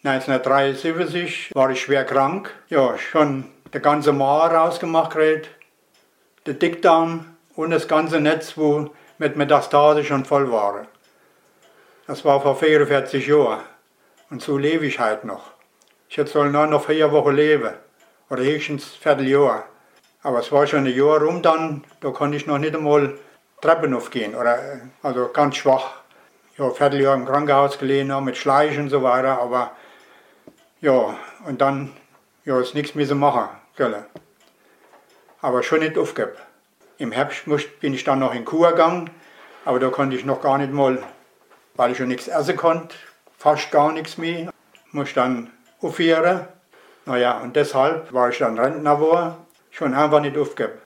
1973 war ich schwer krank. Ja, schon der ganze Magen rausgemacht gekriegt, der Dickdarm und das ganze Netz, wo mit Metastase schon voll war. Das war vor 44 Jahren. Und so lebe ich halt noch. Ich soll nur noch 4 Wochen leben. Oder höchstens ein Vierteljahr. Aber es war schon ein Jahr rum dann, da konnte ich noch nicht einmal Treppen aufgehen. Also ganz schwach. Ja, ein Vierteljahr im Krankenhaus gelegen, mit Schleichen und so weiter. Aber ja, und dann ja, ist nichts mehr zu machen sollen. Aber schon nicht aufgegeben. Im Herbst bin ich dann noch in Kur gegangen, aber da konnte ich noch gar nicht mal, weil ich schon nichts essen konnte, fast gar nichts mehr. Musste dann aufhören. Naja, und deshalb war ich dann Rentner geworden, schon einfach nicht aufgegeben.